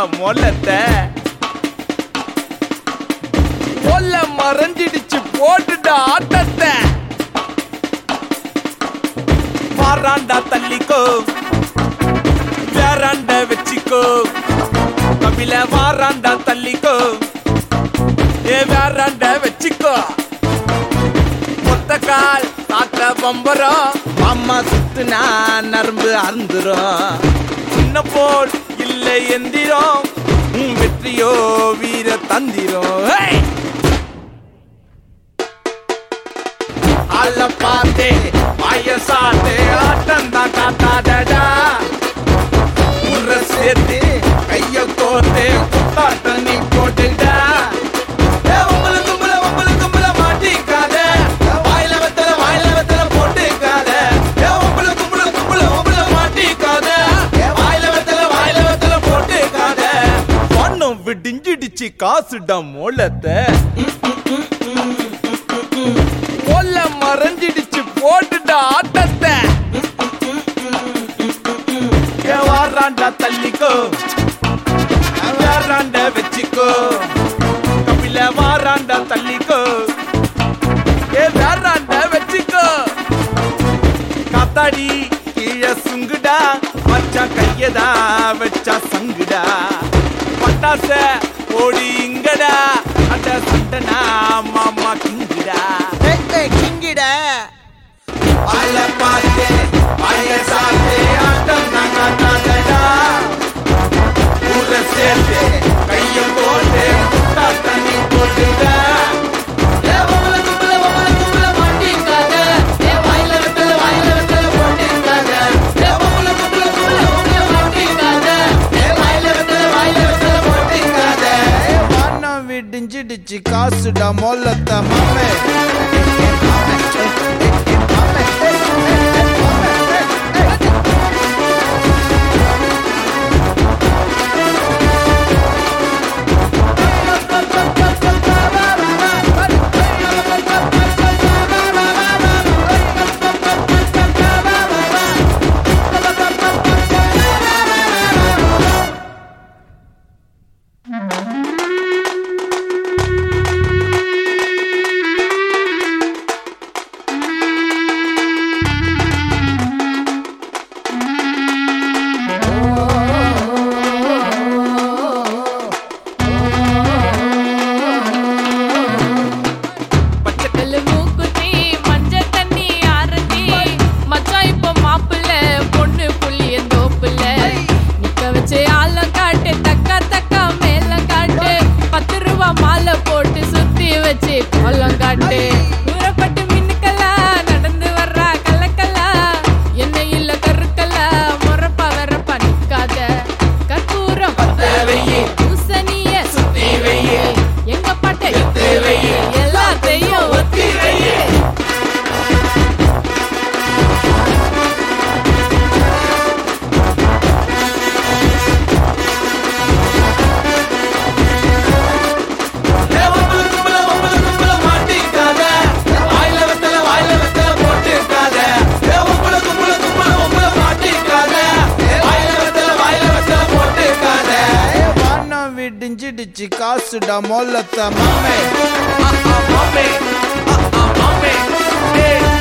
மொல்லத்தை கொல்ல மறைஞ்சிடுச்சு போட்டுடா ஆட்டத்தை வாராண்டா தள்ளிக்கோ வேறாண்ட வச்சிக்கோ கபில வாராண்டா தள்ளிக்கோ வேறாண்ட வச்சிக்கோ மொத்த கால் காக்க பம்பரம் அம்மா சுத்துனா நரம்பு அருந்துரும் சின்ன போல் இல்லை எந்திரம் வெற்றியோ வீர தந்திரம் அல்ல பார்த்தே வயசாட்டே ஆட்டம் தான் காத்தாடா உர சேர்த்து கைய கோர்த்து குத்தாட்ட நீ போட்டுடா விடிஞ்சிடுச்சு காசுடா மோளத்தை கொல்ல மறைஞ்சிடுச்சு போட்டுடா ஆட்டத்தை வாராண்டா தள்ளிக்கோ வேறாண்ட வச்சிக்கோ கபில வாராண்டா தள்ளிக்கோ வேறாண்ட வச்சிக்கோ காத்தாடி கீழே சுங்குடா மச்சா கையதா வச்சா சங்குடா பட்டாச ஓடி இங்கடா அட சண்டனா மாமா கிங்கிடா கிங்கிடா அல்ல பாத்தே அய சாத்தே ஆட்டம் நாங்கடா ஊர சேர்த்தே கைய போட்டு குட்டா தண்ணி போட்டுடா விடிஞ்சிடுச்சு காசுடா மொல்லத்தை மாமே விடிஞ்சிடுச்சு காசுடா மொல்லத்தை மாமே மாமே மாமே